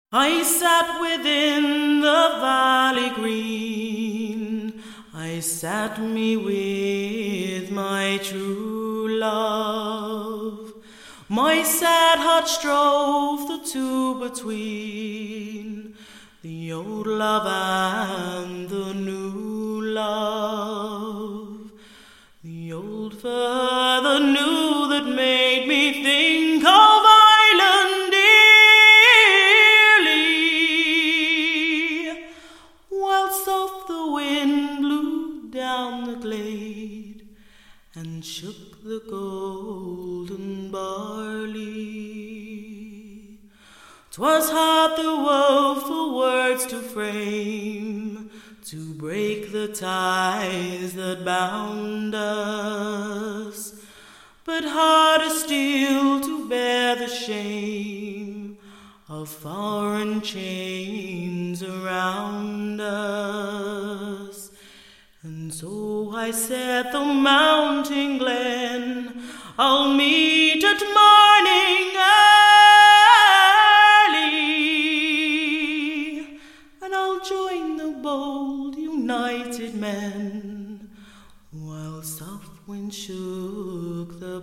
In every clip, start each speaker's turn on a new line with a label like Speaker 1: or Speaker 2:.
Speaker 1: I sat within the valley green, I sat me with my true love. My sad heart strove the two between, the old love and the new love. The old for the new that made me think of Ireland dearly, while soft the wind blew down the glade and shook the golden barley. 'Twas hard the woeful words to frame, to break the ties that bound us, but harder still to bear the shame of foreign chains around us. And so I set the mountain glen, I'll meet at morning early, and I'll join the bold united men, while soft wind shook the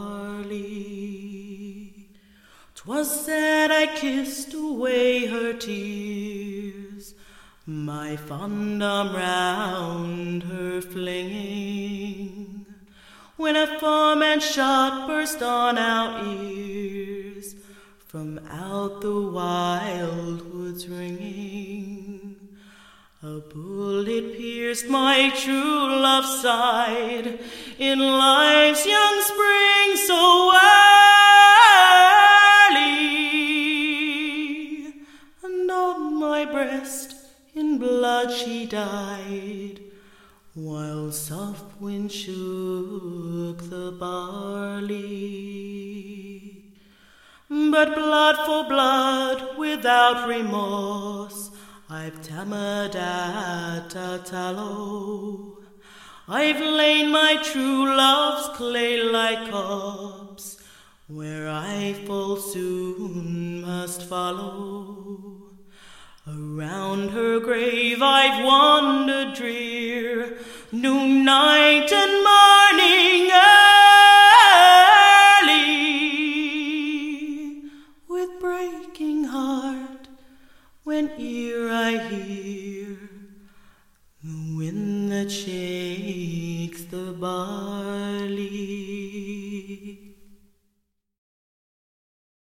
Speaker 1: barley. 'Twas sad I kissed away her tears, my fond arm round her flinging, when a foreman's shot burst on our ears, from out the wild woods ringing. A bullet pierced my true love's side in life's young spring so early, and on my breast in blood she died, while soft wind shook the barley. But blood for blood, without remorse, I've tammered at a tallow. I've lain my true love's clay-like corpse, where I full soon must follow. Around her grave I've wandered drear, noon, night, and morning early, with breaking heart, whene'er I hear the wind that shakes